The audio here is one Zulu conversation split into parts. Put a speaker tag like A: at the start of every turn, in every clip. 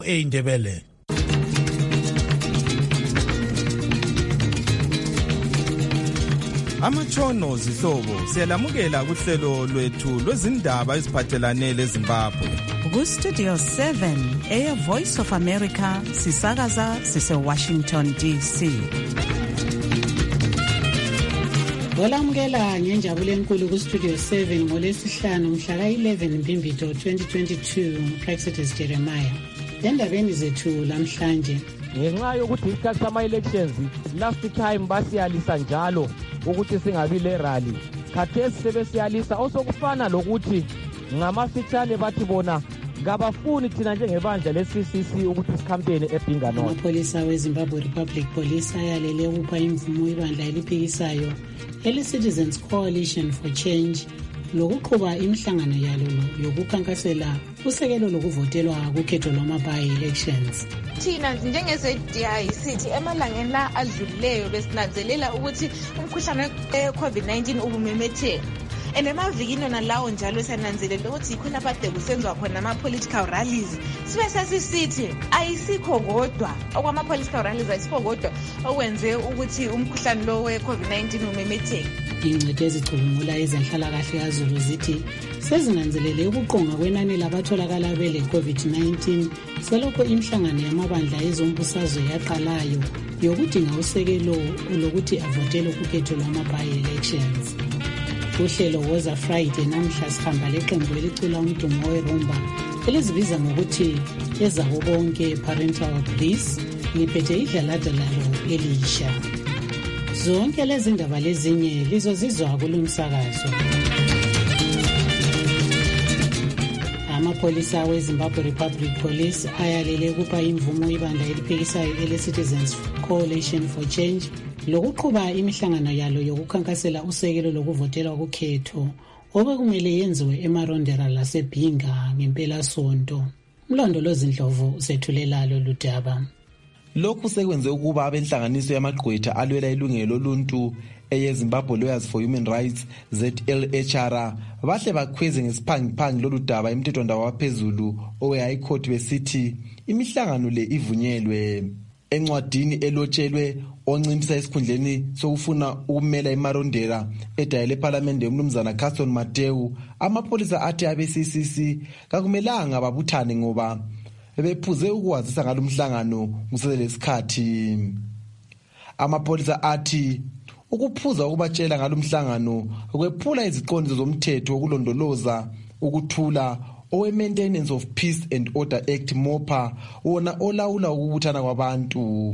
A: eindebele. Amatshono zihlobo siyalamukela kuhlelo lwethu lwezindaba eziphathelane leZimbabwe.
B: Ku-Studio 7 Air Voice of America sisakaza sise-Washington DC.
C: Olamukela ngenjabulo enkulu ku-Studio 7 ngolesihlanu mhla ka-11 Mbimbito 2022 Praxedes Jeremiah. Endabeni zethu lamhlanje,
D: ngenxa yokuthi isikhathi sama-elections last time basiyalisa njalo ukuthi singabi le rally, khathesi sebesiyalisa osokufana lokuthi ngamafitshane bathi bona ngabafuni thina njengebandla le-CCC ukuthi sikhampeni eBinga North.
C: Amapholisa weZimbabwe Republic Police ayalele ukupha imvumo ibandla eliphikisayo ele-Citizens Coalition for Change lokuqhuba imihlangano yalo yokukhankasela usekelo lokuvotelwa kukhetho lwama-by-elections.
E: Thina njenge-ZDI sithi emalangeni la adlulileyo besinanzelela ukuthi umkhuhlane we-COVID-19 ubumemetheka. And emavikini nalawo njalo siyananzelela ukuthi khona kade kusenziwa khona ama-political rallies. Sibe sesisithi ayisikho kodwa okwama-political rallies ayisikho kodwa okwenze ukuthi umkhuhlane lo we-COVID-19 umemetheke.
C: Ingcweti ezicubungula ezenhlalakahle kaZulu zithi sezinanzelele ukuqonga kwenani labatholakala bele-COVID-19 selokho imihlangano yamabandla ezombusazwe yaqalayo yokudinga usekelo lokuthi avotele ukukhetho lwama-by-elections. Uhlelo woza Friday namhla sihamba leqembu elicula umdumo werumba elizibiza ngokuthi ezabo bonke parental bliss, ngiphethe idlalada lalo elisha. Zonke lezi ndaba lezinye lizozizwa kulumsakazo. Amapholisa weZimbabwe Republic Police ayalele ukupha imvumo ibandla eliphikisayo ele-Citizens Coalition for Change lokuqhuba imihlangano yalo yokukhankasela usekelo lokuvotelwa kukhetho obekumele yenziwe eMarondera laseBinga ngempela sonto. Mlondolozi Ndlovu sethulela ludaba.
F: Lokhu sekwenze ukuba abenhlanganiso yamagqwetha alwela ilungelo loluntu eyeZimbabwe Lawyers for Human Rights ZLHR bahle bakhweze ngesiphangiphangi lolu daba emthethwandaba waphezulu owe-High Court besithi imihlangano le ivunyelwe. Encwadini elotshelwe onciphisa esikhundleni sokufuna ukumela eMarondera edayele eParliament umnumzana Caston Mateu, amapholisa athi abe-CCC kakumelanga babuthane ngoba bephuze ukwazisa ngalomhlangano kuselesikhathi. Amapholisa athi ukuphuza ukubatshela ngalomhlangano kwephula iziqondiso zomthetho wokulondoloza ukuthula owe-Maintenance of Peace and Order Act MOPA wona olawula ukubuthana kwabantu.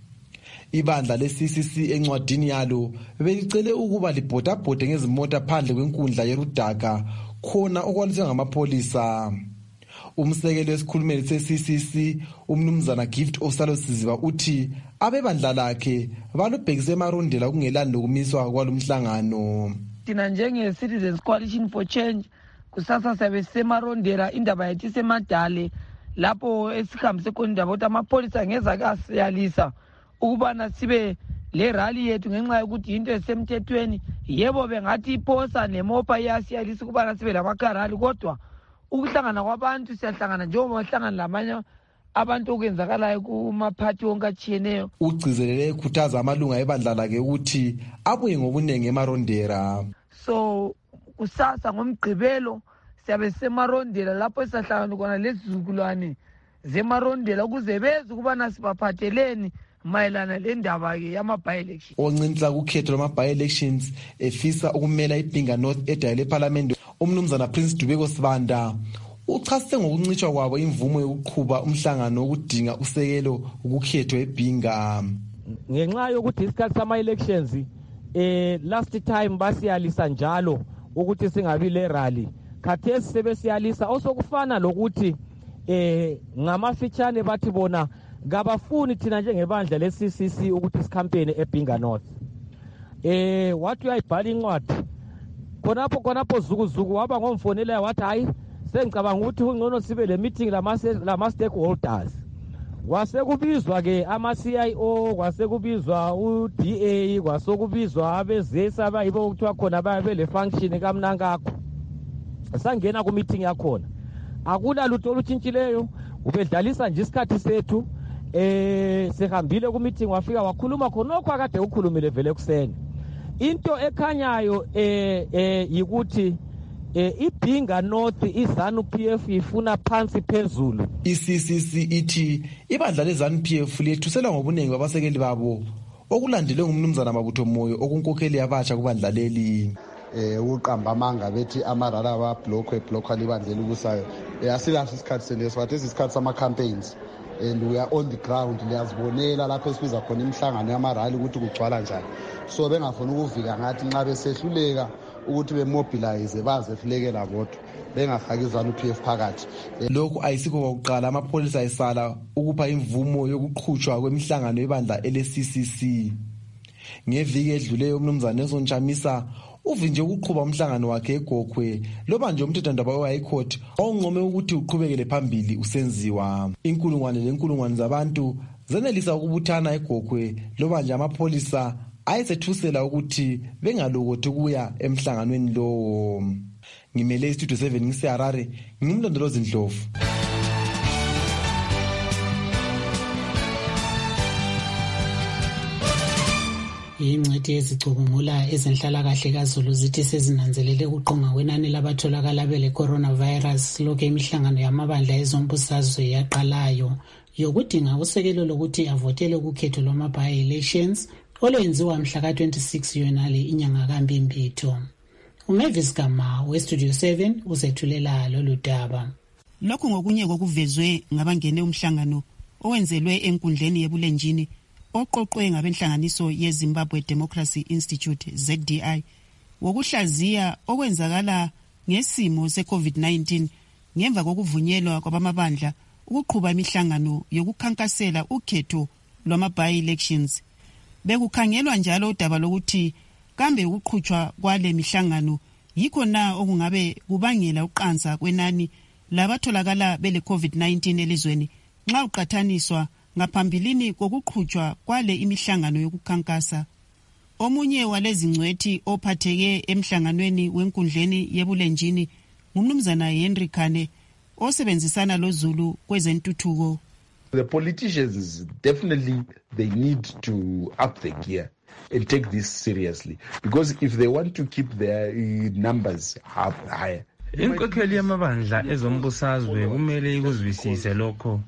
F: Ibandla le-CCC encwadini yalo belicele ukuba libhodabhode ngezimota phandle kwenkundla yerudaka khona okwaliswe ngamapholisa. Umsekeli wesikhulumeli se-CCC umnumzana Gift Osalosiziba uthi abebandla lakhe balubhekise eMarondera kungelani lokumiswa kwalomhlangano.
D: Thina njenge-Citizens Coalition for Change kusasa siyabe siseMarondera, indaba yethu isemadale lapho esihambise khona indaba ukuthi amapholisa ngeza kasiyalisa ukubana sibe le rally yethu ngenxa yokuthi into esemthethweni. Yebo bengathi iphosa nemopa iyasiyalisa ukubana sibe lamakharali, kodwa ukuhlangana kwabantu siyahlangana njengoba bahlangana lamanye abantu okwenzakalayo kumaphathi wonke atshiyeneyo. Ugcizelele ekhuthaza amalunga ebandla lakhe ukuthi abuye ngobunengi eMarondera. So kusasa ngomgqibelo siyabe seMarondera lapho sisahlangana khona lezizukulwane zeMarondera ukuze beze ukubana sibaphatheleni mayelana lendaba ke yama-by-election. Oncinza kukhetho lwama-by-elections efisa ukumela iBinga North edayele eParliament umnumzana Prince Dubeko Sibanda uchasise ngokuncitshwa kwabo imvumo yokuqhuba umhlangano wokudinga usekelo ukukhetho eBinga. Ngenxa yokuthi isikhathi sama-elections last time basiyalisa njalo ukuthi singabi le rally, khathesi sebesiyalisa osokufana lokuthi ngamafitshane bathi bona ngabafuni thina njengebandla le-CCC ukuthi sikhampeni eBinga North. Wathi uyayibhala incwadi khonapho zukuzuku waba ngomfonela wathi hayi sengicabanga ukuthi ungcono sibe le meeting lama-stakeholders. Kwasekubizwa ke ama-CIO, kwasekubizwa u-DA, kwasekubizwa abezesa abayibo ukuthiwa khona bayabe le function kamnankakho. Sangena ku-meeting yakhona akula lutho olutshintshileyo.
G: ubedlalisa nje isikhathi sethu. Sehambile ku meeting wafika wakhuluma khonokho akade ukhulumile vele kuseni. Into ekhanyayo yikuthi iBhinga North iZANU-PF ifuna phansi phezulu.
F: ICCC ithi ibandla leZANU-PF liyethusela ngobuningi babasekeli babo okulandelwe ngumnumzana Mabutho Moyo okunkokheli yabatsha kubandla leli.
H: Uqamba amanga bethi amarara block libandlela ukusayo. Asilahle isikhathi seleso wathi isikhathi sama campaigns and we are on the ground. Liyazibonela lapho esibiza khona imihlangano yamarali ukuthi kugcwala njani. So bengafuna ukuvika ngathi nxa besehluleka ukuthi bemobilize baze flekela bodwa bengafaki iZANU-PF phakathi.
F: Lokhu ayisikho kokuqala amapholisa esala ukupha imvumo yokuqhutshwa kwemihlangano yebandla leCCC. Ngeviki edluleyo umnumzana Nelson Chamisa uvinje ukuqhuba umhlangano wakhe eGokhwe loba nje umthethwandaba we-High Court ongqome ukuthi uqhubekele phambili usenziwa. Inkulungwane zabantu zenelisa ukubuthana eGokhwe loba nje amapholisa ayesethusela ukuthi bengalokothi ukuya emhlanganweni lowo. Ngimele iStudio 7 ngiseHarare, ngimlondolozi Ndlovu.
C: Ingcwethi ezicubungula ezenhlalakahle kaZulu zithi sezinanzelele ukuqonga kwenani labatholakala bele coronavirus lokho imihlangano yamabandla ezombusazwe yaqalayo yokudinga usekelo lokuthi avotele ukukhetho lwama-by-elections olwenziwa mhla ka-26 yonale inyanga kaMbimbitho. uMavis Gama weStudio 7 uzethulela lolu daba.
B: Lokhu ngokunye kokuvezwe ngabangene umhlangano owenzelwe enkundleni yebulenjini oqoqwe ngabenhlanganiso yeZimbabwe Democracy Institute ZDI wokuhlaziya okwenzakala ngesimo seCovid-19 ngemva kokuvunyelwa kwabamabandla ukuqhuba imihlangano yokukhankasela ukhetho lwama-by-elections. Bekukhangelwa njalo udaba lokuthi kambe ukuqhutshwa kwale mihlangano yikho na okungabe kubangela uqansa kwenani labatholakala bele COVID-19 elizweni nxa uqathaniswa ngaphambilini kokuqhutshwa kwale imihlangano yokukhankasa. Omunye walezi ngcwethi ophatheke emhlanganweni wenkundleni yebulenjini ngumnumzana Henry Khane osebenzisana loZulu kwezentuthuko.
I: The politicians definitely they need to up the gear and take this seriously because if they want to keep their numbers up higher.
J: Inkokheli yamabandla ezombusazwe kumele ikuzwisise lokho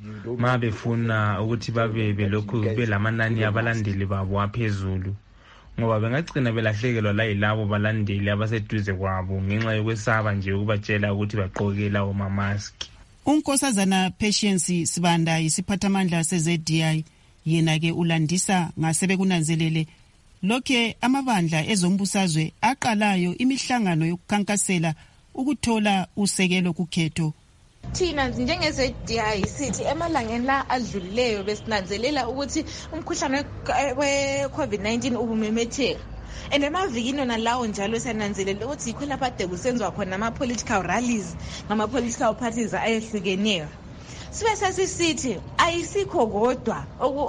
J: mabefuna ukuthi babe belokhu belamanani abalandeli babo aphezulu ngoba bengagcina belahlekelwa la yilabo balandeli abaseduze kwabo ngenxa yokwesaba nje ukubatshela ukuthi bagqoke lawo mamaski.
B: Unkosazana Patience Sibanda isiphathamandla seZDI yena ke ulandisa ngasebe kunanzelele lokho amabandla ezombusazwe aqalayo imihlangano yokukhankasela ukuthola usekelo kukhetho.
E: Thina njenge-ZDI sithi emalangeni la adlulileyo besinanzelela ukuthi umkhuhlane we-COVID-19 ubumemetheka. And emavikini nalawo njalo siyananzelela ukuthi yikho lapha ade kusenziwa khona ama-political rallies ngama-political parties ayehlukeneyo. Sibe sesisithi ayisikho kodwa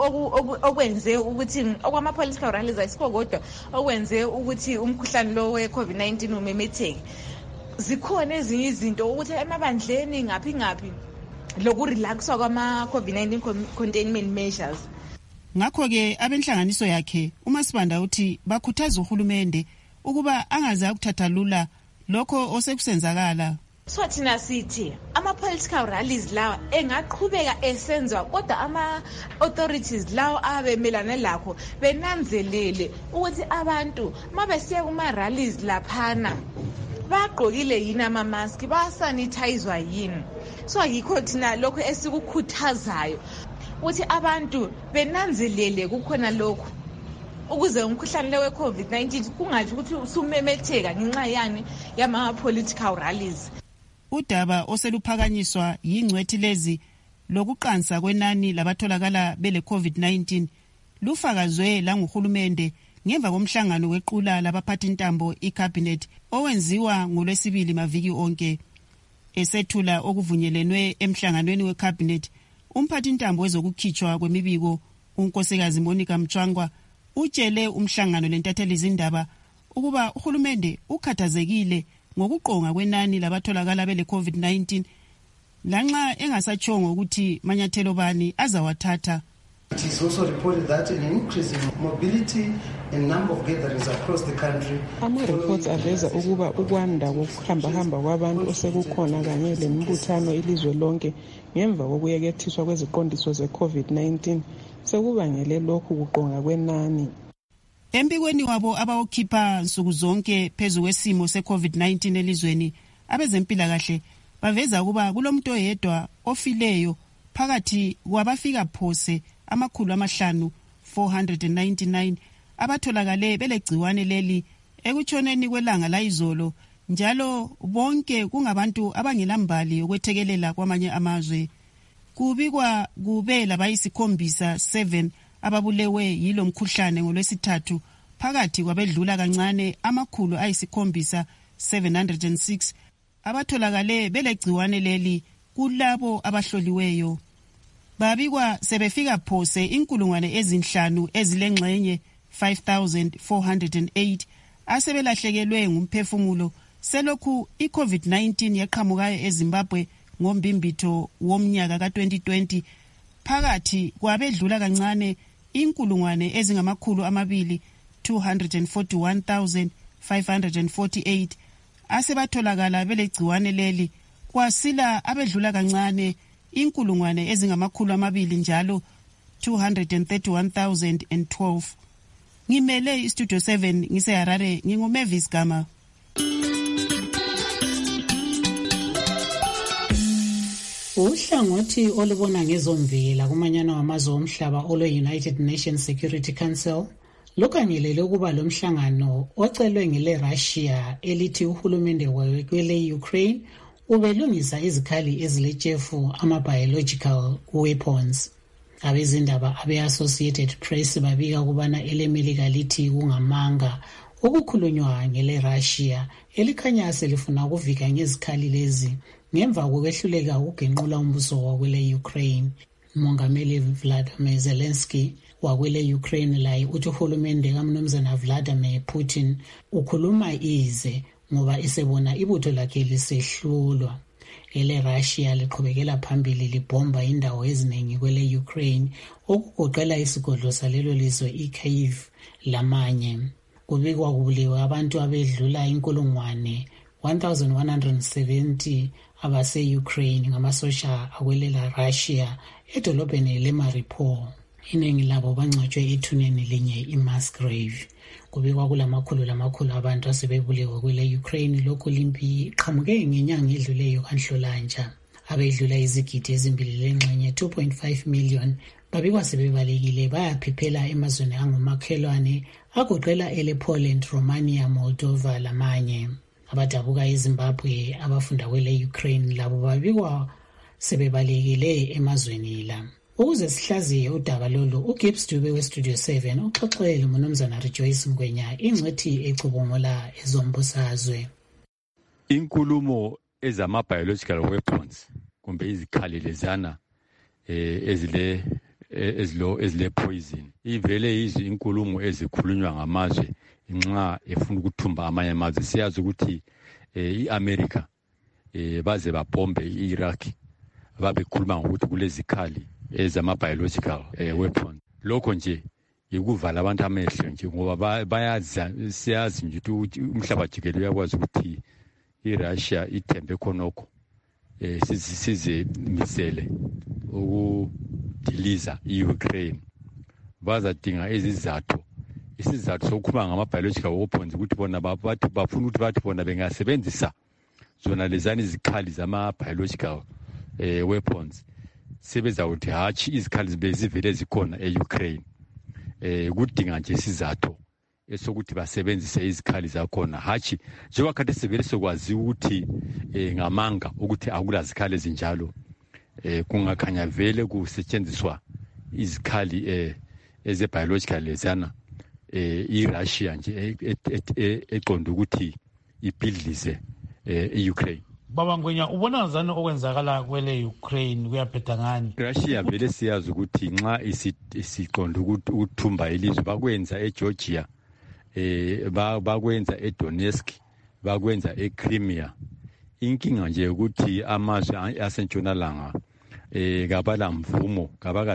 E: okwenze ukuthi okwama-political rallies ayisikho kodwa okwenze ukuthi umkhuhlane lo we-COVID-19 umemetheke. Zikhona ezinye izinto ukuthi emabandleni ngaphi lokurelaxwa kwama-COVID-19 containment measures.
B: Ngakho ke abenhlanganiso yakhe uMasibanda uthi bakhuthaza uhulumende ukuba angaze ukuthatha lula lokho osekusenzakala.
E: So thina sithi ama-political rallies lawa engaqhubeka esenziwa kodwa ama-authorities lawo abemelane lakho benanzelele ukuthi abantu mabesiya kuma-rallies laphana bagqokile yini amamaski basanithayizwa yini. So yikho thina lokho esikukhuthazayo ukuthi abantu benanzelele kukhona lokho ukuze umkhuhlane le we-COVID-19 kungathi ukuthi usumemetheka ngenxa yani yama-political rallies.
B: Udaba oseluphakanyiswa yingcwethi lezi lokuqansa kwenani labatholakala bele COVID-19 lufakazwe la nguhulumende ngemva komhlangano wequla labaphathi intambo iCabinet owenziwa ngolwesibili maviki onke. Esethula okuvunyelenwe emhlanganweni weCabinet, umphathi intambo wezokukhitshwa kwemibiko unkosikazi Monica Mchwangwa utshele umhlangano lentatheli izindaba ukuba uhulumende ukhathazekile ngokuqonga kwenani labatholakala bele COVID-19 lanxa engasatshongo ukuthi manyathelo bani azawathatha.
K: It is also reported that an increase in mobility and number of gatherings across the country.
L: Ama-reports aveza ukuba ukwanda kokuhambahamba kwabantu osekukhona kanye lembuthano ilizwe lonke ngemva kokuyekethiswa kweziqondiso ze-COVID-19 sekubangele lokhu kuqonga kwenani.
B: Embikweni wabo abawukhipha nsuku zonke phezu kwesimo se-COVID-19 elizweni, abezempilakahle baveza ukuba kulomuntu oyedwa ofileyo phakathi kwabafika phose 499 abatholakale belegciwane leli ekutshoneni kwelanga layizolo, njalo bonke kungabantu abangelambali yokwethekelela kwamanye amazwe. Kubikwa kube labayisikhombisa 7 ababulewe yilo mkhuhlane ngolwesithathu phakathi kwabedlula kancane 706 abatholakale belegciwane leli kulabo abahloliweyo. Babikwa sebefika phose 5,000 ezilengxenye 5,408 asebelahlekelwe ngumphefumulo selokhu i-COVID-19 yaqhamukayo eZimbabwe ngombimbitho womnyaka ka-2020 phakathi kwabedlula kancane 241,548 asebatholakala belegciwane leli, kwasila abedlula kancane 200,000 njalo 231,012. Ngimele istudio 7 ngiseHarare, nginguMavis Gama.
C: Uhlangothi olubona ngezomvikela kumanyano wamazwe omhlaba olwe-United Nations Security Council lukhangelele ukuba lo mhlangano ocelwe ngele-Russia elithi uhulumende wayo kwele-Ukraine ubelungisa izikhali eziletshefu ama-biological weapons. Abezindaba abe-Associated Press babika ukubana elemelika lithi kungamanga ukukhulunywa ngele-Russia elikhanya selifuna ukuvika ngezikhali lezi ngemva kokwehluleka ukugenqula umbuso wakwele-Ukraine. Mongameli Vladimir Zelensky wakwele-Ukraine laye uthi uhulumende kaMnumzana Vladimir Putin ukhuluma ize ngoba isebona ibutho lakhe lisehlulwa. Ele-Russia liqhubekela phambili libhomba indawo eziningi kwele-Ukraine okugoqela isigodlo salelo lizwe iKyiv lamanye. Kubikwa kubulewe abantu abedlula 1,170 abase-Ukraine ngamasosha akwelela Russia edolobheni le-Mariupol. Iningi labo bangcwatshwe ethuneni linye iMusgrave. Kubikwa kulamakhulu abantu asebebulewe kwele-Ukraine lokhu limpi iqhamuke ngenyanga edluleyo kaNhlolanja. Abedlula izigidi ezimbili lengxenye 2.5 million babikwa sebebalekile bayaphephela emazweni angumakhelwane agoqela ele-Poland, Romania, Moldova lamanye. Abadabuka eZimbabwe abafunda kwele-Ukraine labo babikwa sebebalekile emazweni la. Ukuze sihlaziye udaba lolu, uGibbs Dube weStudio 7 uxoxele uMnumzana Rejoice Ngwenya ingcwethi ecubungula ezombusazwe.
M: Inkulumo ezama-biological weapons kumbe izikhali lezana ezile poison ivele yizo inkulumo ezikhulunywa ngamazwe nxa efuna ukuthumba amanye amazwe. Siyazi ukuthi i-America baze babhombe i-Iraq babekhuluma ngokuthi kulezikhali ezama-biological weapons. Lokho nje yikuvala abantu amehlo nje ngoba siyazi nje ukuthi umhlaba jikelele uyakwazi ukuthi iRussia ithembe khonokho sizimisele ukudiliza i-Ukraine. Bazadinga isizathu sokukhuluma ngama-biological weapons ukuthi bona bafuna ukuthi bathi bona bengasebenzisa zona lezana izikhali zama-biological weapons sebezawuthi hatshi izikhali zibe zivele zikhona e-Ukraine. Kudinga nje isizathu esokuthi basebenzise izikhali zakhona hatshi njengoba kade sevele sokwazi ukuthi ngamanga ukuthi akula zikhali ezinjalo. Kungakhanya vele kusetshenziswa izikhali eze-biological lezana i-Russia nje eqonda ukuthi ibhidlize i-Ukraine.
N: Baba Ngwenya, ubona ngani okwenzakala kwele Ukraine kuyaphetha ngani?
M: Russia vele siyazi ukuthi nxa isiqonda ukuthumba ilizwe bakwenza eGeorgia, bakwenza eDonetsk, bakwenza eCrimea. inkinga nje ukuthi amazwe asentshonalanga kabala mvumo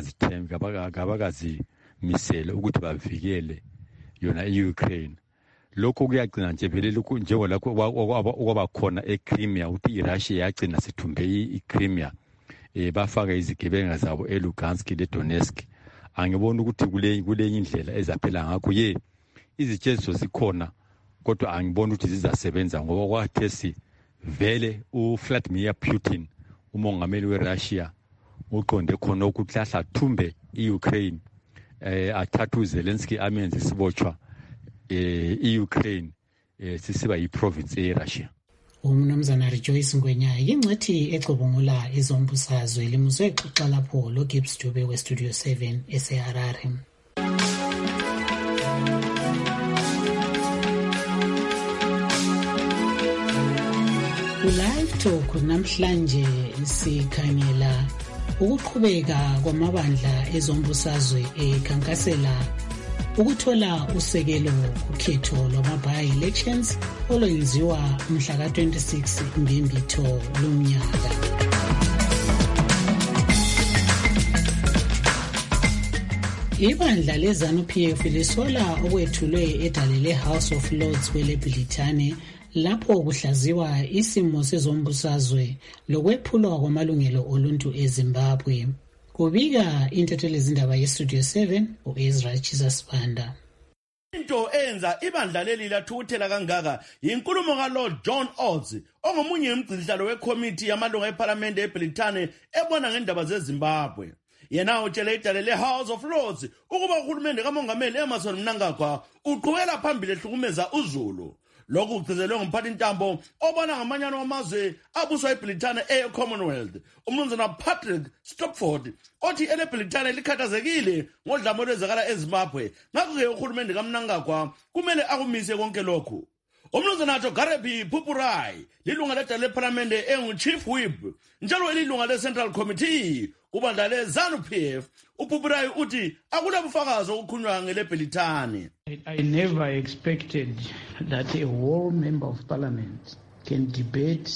M: kabakazimisele ukuthi bavikele yona i-Ukraine. Lokho kuyagcina nje vele njengoba okwaba khona eCrimea ukuthi iRussia yagcina sithumbe iCrimea bafaka izigebenga zabo eLugansk leDonetsk. Angibona ukuthi kule indlela ezaphela ngakho izitsheziso zikhona kodwa angibona ukuthi zizasebenza ngoba kwathesi vele uVladimir Putin umongameli weRussia uqonde khona ukuthi athumbe iUkraine athathe uZelensky amenze isibotshwa iUkraine sisiba yiprovince yeRussia.
C: Umnumzana Rejoice Ngwenya ingcethi ecubungula izombusazwe limuzwe exoxa lapho lo Gibbs Dube we Studio 7 eseHarare. Live Talk namhlanje sikhangela ukuqhubeka kwamabandla ezombusazwe ekhankasela ukuthola usekelo kukhetho lwama-by-elections olwenziwa mhla ka-26 Mbimbitho lomnyaka. Ibandla leZANU-PF lisola okwethulwe edalele House of Lords kweleBrithani lapho kuhlaziwa isimo sezombusazwe lokwephulwa kwamalungelo oluntu eZimbabwe. Kubika intethelezindaba yeStudio 7 uEzra Chisasibanda.
O: Into enza ibandla leli lathukuthela kangaka yinkulumo kaLord John Oates ongomunye umgcinisihlalo wekomiti yamalunga eParliament eBrithani ebona ngendaba zeZimbabwe. Yena utshele idale leHouse of Lords ukuba uhulumende kamongameli Emmerson Mnangagwa uqhubela phambili ehlukumeza uZulu. Lokhu kugcizelwe ngumphathi ntambo obona ngamanyano wamazwe abuswa eBrithani eCommonwealth umnumzana Patrick Stopford othi eleBrithani likhathazekile ngodlame olwenzakala eZimbabwe ngakho-ke uhulumende kaMnangagwa kumele akumise konke lokhu. Umnumzana Jogarebi Pupurai lilunga ledale leParliamente engu-Chief Whip njalo ililunga le-Central Committee kubandla leZANU-PF. uPupurai uthi akunabufakazi obukhulunywa ngeleBrithani.
P: I never expected that a whole member of parliament can debate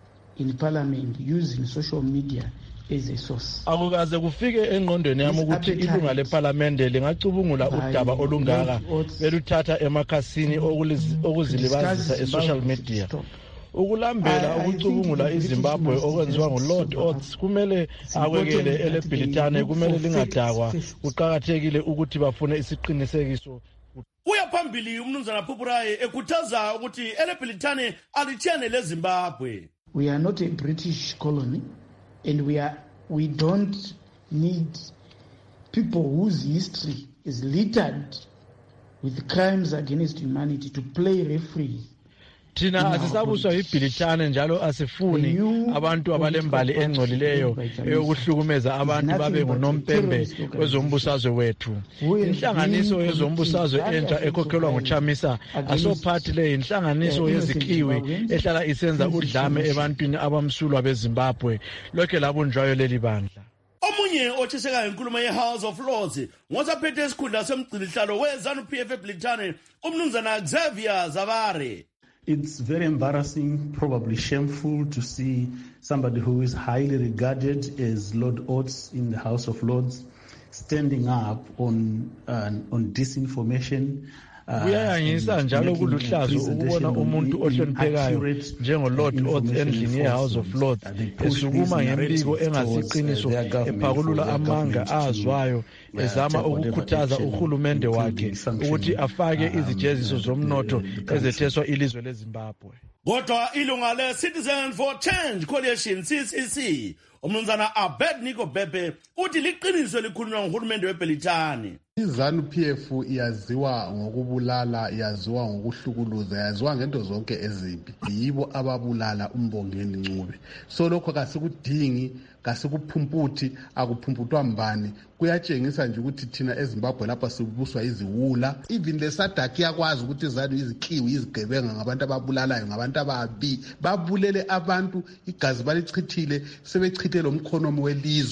P: in parliament using social media as a source.
N: Akukaze kufike engqondweni yami ukuthi ilunga leParliamente lingacubungula udaba olungaka beluthatha emakhasini okuzilibazisa esocial media. Ukulambela ukucubungula iZimbabwe okwenziwa nguLord Oates kumele akwekele eleBrithani kumele lingadakwa kuqhakathekile ukuthi bafune isiqinisekiso.
O: Uyaphambili umnumzana Pupurai ekhuthaza ukuthi eleBrithani alichiyane leZimbabwe.
P: We are not a British colony and we don't need people whose history is littered with crimes against humanity to play referee.
N: Thina asisabuswa yiBrithani njalo asifuni abantu abalembali engcolileyo eyokuhlukumeza abantu babe ngunompembe wezombusazwe wethu. Inhlanganiso yezombusazwe entsha ekhokhelwa nguChamisa asophathi le inhlanganiso yezikiwi ehlala isenza udlame ebantwini abamsulwa beZimbabwe. Lokho labunjwayo leli bandla.
O: Omunye othiseka inkulumo yeHouse of Lords ngosaphethe isikhundla somgcinisihlalo weZANU-PF eBrithani umnumzana Xavier Zavare.
Q: It's very embarrassing, probably shameful to see somebody who is highly regarded as Lord Oates in the House of Lords standing up on disinformation.
N: Kuyayangisa njalo kuluhlazo ukubona umuntu ohloniphekayo njengoLord Oates endlini yeHouse of Lords esukuma ngembiko engasiqiniso ephakulula amanga azwayo ezama ukukhuthaza uhulumende wakhe ukuthi afake izijeziso zomnotho ezetheswa ilizwe leZimbabwe.
O: Kodwa ilunga le-Citizens for Change Coalition CCC umnumzana Abednego Bhebhe uthi liqiniso likhulunywa nguhulumende weBrithani.
H: iZANU-PF iyaziwa ngokubulala, iyaziwa ngokuhlukuluza, iyaziwa ngento zonke ezimbi. Yibo ababulala uMbongeni Ncube. So lokho kasikudingi, kasikuphumphuthi, akuphumphuthwa mbani. Kuyatshengisa nje ukuthi thina eZimbabwe lapha sibuswa iziwula. Even leSADC yakwazi ukuthi iZANU izikiwi izigebenga ngabantu ababulalayo, ngabantu ababi. Babulele abantu, igazi balichithile, sebechithele umkhonomi welizwe.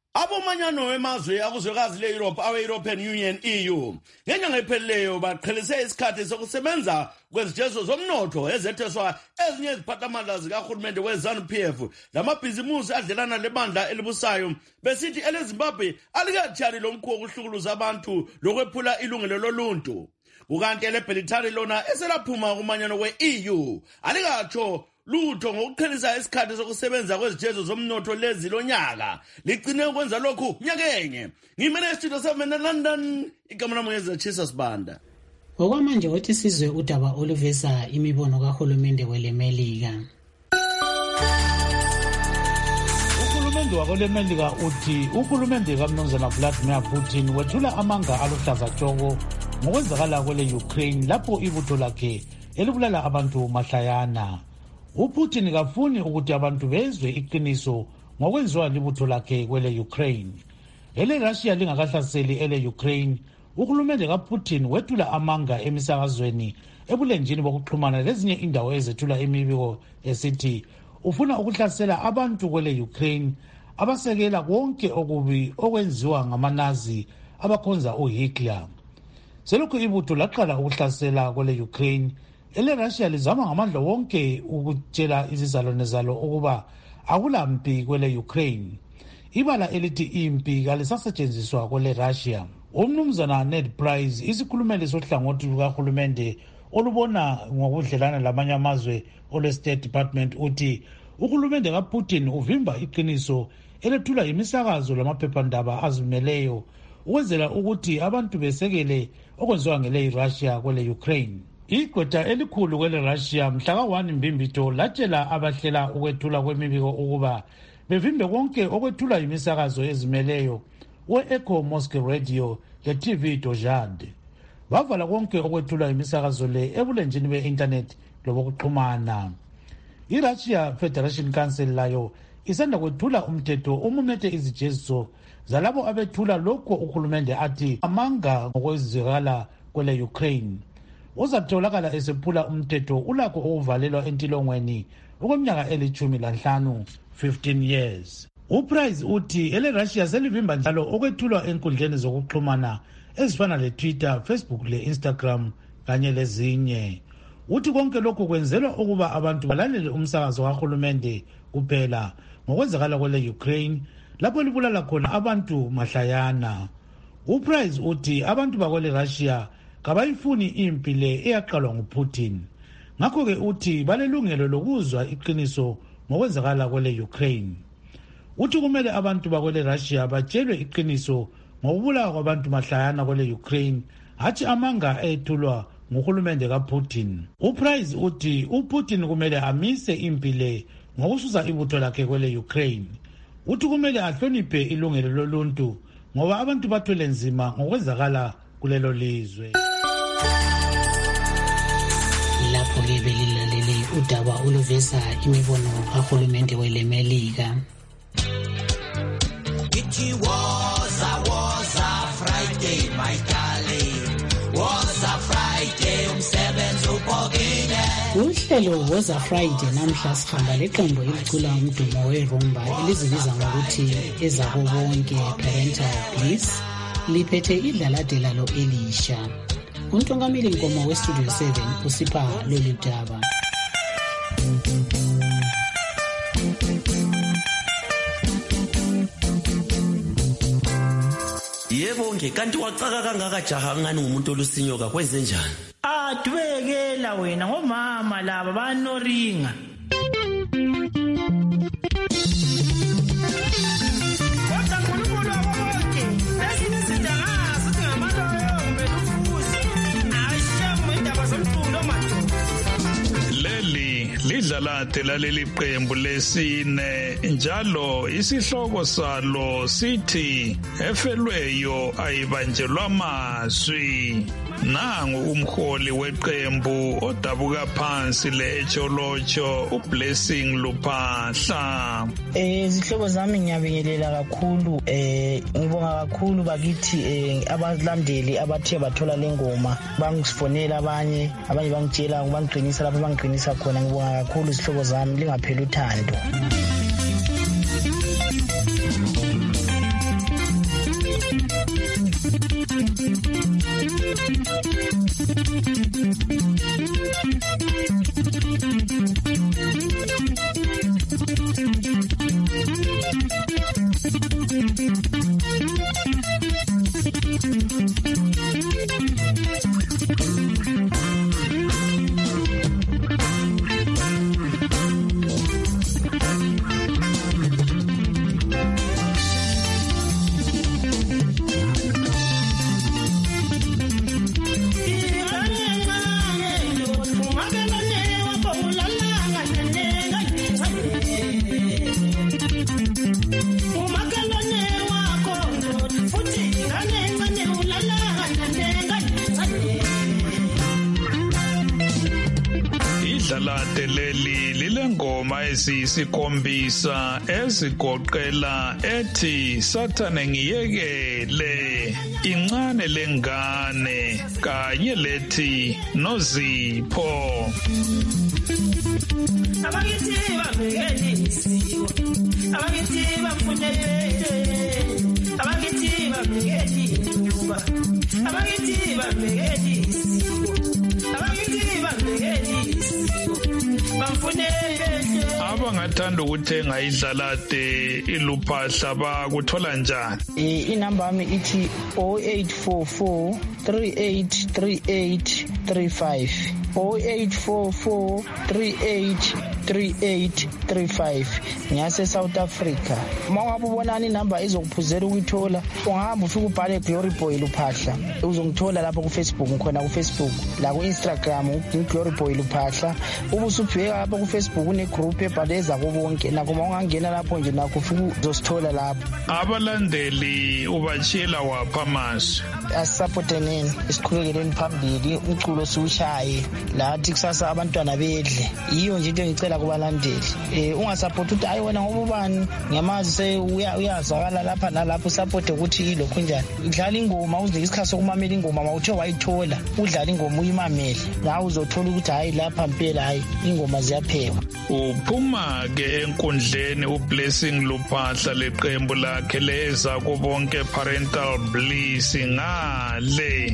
O: Abomanyano wemazwe akuzwekazi le-Europe awe-European Union EU ngenyanga epheleleyo baqhelise isikhathi sokusebenza kwezijezo zomnotho ezetheswa ezinye iziphathamandla zikahulumende we-ZANU-PF lamabhizimusi adlelana lebandla elibusayo besithi eleZimbabwe alikathiyani lo mkhuba wokuhlukuluza abantu lokwephula ilungelo loluntu. Ukanti eleBrithani lona eselaphuma kumanyano we-EU alikatsho lutho ngokuqhelisa isikhathi sokusebenza kwezijezo zomnotho lezi lonyaka ligcine ukwenza lokhu nyakenye. Ngimene studio 7 eLondon, igama lami ngezatshisa Sibanda.
C: Okwamanje wathi sizwe udaba oluveza imibono kahulumende welemelika.
R: Uhulumende wakolemelika uthi uhulumende kaMnumzana Vladimir Putin wethula amanga aluhlaza tshoko ngokwenzakala kwele Ukraine lapho ibutho lakhe elibulala abantu mahlayana. uPutin kafuni ukuthi abantu bezwe iqiniso ngokwenziwa libutho lakhe kwele Ukraine. Russia lingakahlaseli ele Ukraine, uhulumende kaPutin wethula amanga emisakazweni ebulenjini bokuxhumana lezinye indawo ezethula imibiko esithi ufuna ukuhlasela abantu kwele Ukraine abasekela konke okubi okwenziwa ngamaNazi abakhonza uHitler. Selokhu ibutho laqala ukuhlasela kwele Ukraine, Russia lizama ngamandla wonke ukutshela izizalwane zalo ukuba akulampi kwele Ukraine. Ibala elithi impi kalisasetshenziswa kwele Russia. Umnumzana Ned Price, isikhulumeli sohlangothi lukahulumende olubona ngokudlelana lamanye amazwe ole-State Department, uthi uhulumende kaPutin uvimba iqiniso elethulwa imisakazo lamaphephandaba azimeleyo ukwenzela ukuthi abantu besekele okwenziwa ngele Russia kwele Ukraine. Igqwetha elikhulu kwele Russia mhlaka 1 Mbimbito latshela abahlela ukwethula kwemibiko ukuba bevimbe konke okwethulwa imisakazo ezimeleyo we-Echo Moscow Radio le-TV Dojad. Bavala konke okwethulwa imisakazo le ebulenjini be-internet lobokuxhumana. I-Russia Federation Council layo isanda kwethula umthetho umumethe izijeziso zalabo abethula lokho uhulumende athi amanga ngokwezwakala kwele Ukraine. Uzatholakala esephula umthetho ulakho ukuvalelwa entilongweni okweminyaka eli-15, 15 years. uPrice uthi ele-Russia selivimba njalo okwethulwa enkundleni zokuxhumana ezifana le-Twitter, Facebook le-Instagram kanye lezinye. Uthi konke lokhu kwenzelwa ukuba abantu balalele umsakazo kahulumende kuphela ngokwenzakala kwele Ukraine lapho libulala khona abantu mahlayana. uPrice uthi abantu bakwele Russia kabayifuni impi le eyaqalwa nguPutin. Ngakho-ke uthi balelungelo lokuzwa iqiniso ngokwenzakala kwele Ukraine. Uthi kumele abantu bakwele Russia batshelwe iqiniso ngokubulawa kwabantu mahlayana kwele Ukraine, hathi amanga ethulwa nguhulumende kaPutin. uPrice uthi uPutin kumele amise impi le ngokususa ibutho lakhe kwele Ukraine. Uthi kumele ahloniphe ilungelo loluntu ngoba abantu bathwele nzima ngokwenzakala kulelo lizwe.
C: Lapho-ke belilalele udaba oluveza imibono kahulumende welemelika.
S: It was a Friday, my darling. Was a Friday, umsebenzi ubhokile.
C: Uhlelo was a Friday namhla sihamba leqembu elicula umdumo werumba elizibiza ngokuthi ezabo bonke Parental Bliss liphethe idlaladela lo Elisha. Untongameli Nkomo weStudio 7 usipha lolu daba.
S: Yebo kanti wacaka kangaka jaha ngani ngumuntu olusinyoka kwenzenjani?
T: Adwekela wena ngomama laba banoringa.
U: Lidlalade laleli qembu lesine njalo isihloko salo sithi efelweyo ayibanjelwa amazwi. Nangu umholi weqembu odabuka phansi le-Echolocho uBlessing Luphahla.
T: Izihlobo zami ngiyabingelela kakhulu, ngibonga kakhulu bakithi abalandeli abathe bathola lengoma bangifonela abanye bangitshela bangiqinisa lapho bangiqinisa khona. Ngibonga kakhulu izihlobo zami, lingapheli uthando.
U: Leli lilengoma esisikhombisa ezigoqela ethi Sathane ngiyekele, incane lengane kanye lethi Nozipho.
A: Abakithi bamngelisiko, abakithi bamfunele, abakithi bamngelisiko, abakithi bamngelisiko, abakithi bamngelisiko.
U: Abangathanda ukuthenga idlalade iluphahla bakuthola njani?
T: Inamba yami ithi 0844 383835 0844 383835. Ngiyase South Africa. Uma ngabe ubonana inamba izokuphuzela ukuyithola, ungahamba ufike ubhale Glory Boy luphahla. Uzongithola lapha ku Facebook, ngikhona ku Facebook, la ku Instagram uGlory Boy luphahla. Ubusubheka lapha ku Facebook une group ebhaleza kubonke. Nako uma ungangena lapho nje nako ufike uzosithola lapho.
U: Abalandeli ubachila wapha masu.
T: Asupporteneni isikhulukeleni phambili, umculo siushaye lathi kusasa abantwana bedle. Iyo nje into ngicela kubalandeli. Ungasupport uthi hayi wena ngoba ubani ngiyamazi uyazakala lapha nalapho, support ukuthi ilokho njani. Idlala ingoma uze isikhathi sokumamela ingoma mawuthe wayithola, udlala ingoma uyimamele, nawe uzothola ukuthi hayi lapha impela hayi ingoma ziyaphekwa.
U: Uphuma ke enkundleni uBlessing Luphahla leqembu lakhe leza kubonke Parental Bliss ngale.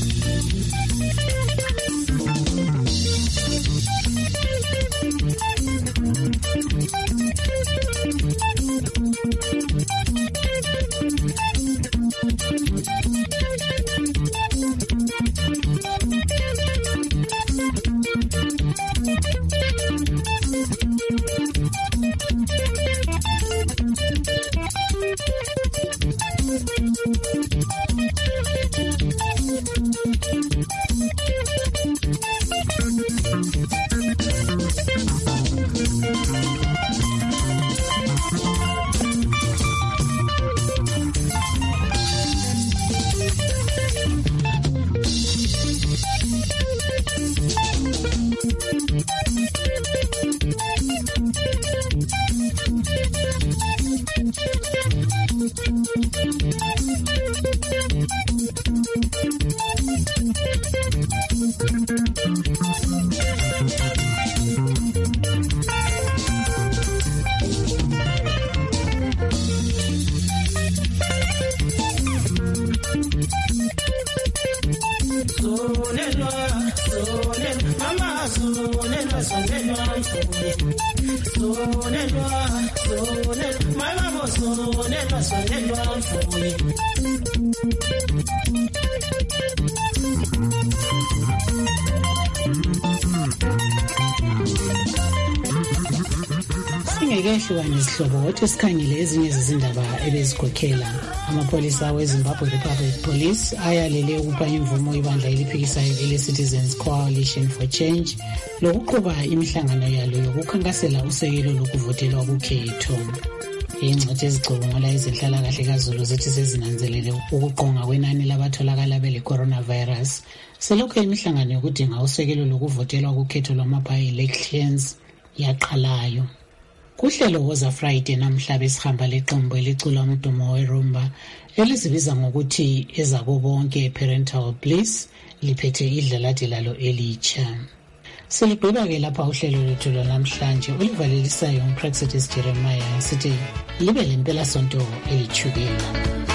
C: Singekehluka nezihlobo kodwa sikhangele ezinye zezindaba ebezikhokhela. Amapholisa weZimbabwe Republic Police ayalele ukuba imvumo ibandla eliphikisayo ele-Citizens Coalition for Change lokuqhuba imihlangano yalo yokukhankasela usekelo lokuvotelwa kukhetho. Ingxoxo ezicubungula izenhlalakahle kaZulu zithi sezinanzelele ukuqonga kwenani labatholakala bele-coronavirus selokhu imihlangano yokudinga usekelo lokuvotelwa kukhetho lwama-by-elections yaqalayo. Kuhlelo Woza Friday namhla besihamba leqembu elicula umdumo weRumba elizibiza ngokuthi ezakubonke Parental Bliss liphethe idlalade lalo elitsha. Silibheka-ke lapha uhlelo lwethu lwanamhlanje olivalelisayo uPraxedis Jeremiah sithi libe lempela sonto elithukela.